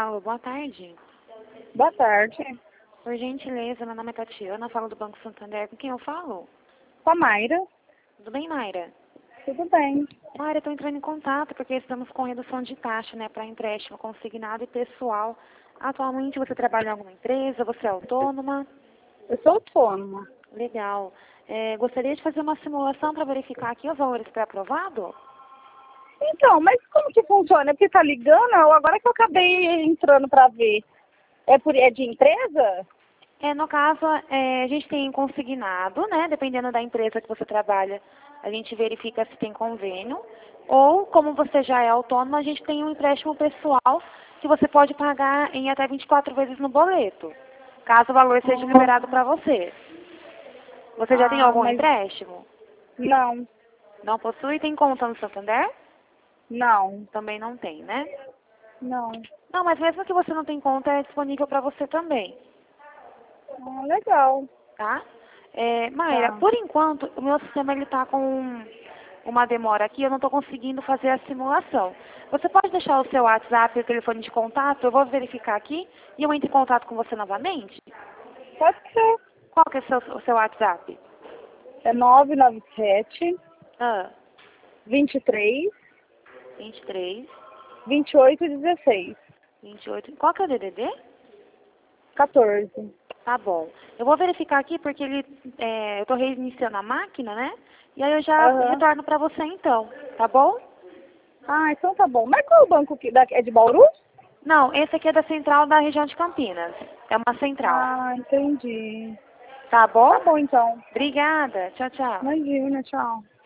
Alô, boa tarde. Boa tarde. Por gentileza, meu nome é Tatiana, falo do Banco Santander. Com quem eu falo? Com a Mayra. Tudo bem, Mayra? Tudo bem. Mayra, estou entrando em contato porque estamos com redução de taxa, né, para empréstimo consignado e pessoal. Atualmente você trabalha em alguma empresa? Você é autônoma? Eu sou autônoma. Legal. Gostaria de fazer uma simulação para verificar aqui os valores pré-aprovado? Então, mas como que funciona? É porque tá ligando? Ou agora que eu acabei entrando para ver. É de empresa? No caso, a gente tem consignado, né? Dependendo da empresa que você trabalha, a gente verifica se tem convênio. Ou, como você já é autônomo, a gente tem um empréstimo pessoal que você pode pagar em até 24 vezes no boleto, caso o valor seja liberado para você. Você já tem algum Mas empréstimo? não, Não possui? Tem conta no Santander? não, Também não tem, né? não. Não, mas mesmo que você não tem conta, é disponível para você também. Legal. Tá? Mayra, Tá. por enquanto, o meu sistema ele tá com uma demora aqui, eu não estou conseguindo fazer a simulação. Você pode deixar o seu WhatsApp e o telefone de contato? Eu vou verificar aqui e eu entro em contato com você novamente? Pode ser. Qual que é o seu WhatsApp? É 997 Ah, 23 23, 28 16 28. Qual que é o DDD? 14. Tá bom. Eu vou verificar aqui porque eu estou reiniciando a máquina, né? E aí eu já Aham. retorno para você então, tá bom? Então tá bom. Mas qual é o banco é de Bauru? Não, esse aqui é da central da região de Campinas. É uma central. Entendi. Tá bom? Tá bom então. Obrigada. Tchau, tchau. Imagina, tchau.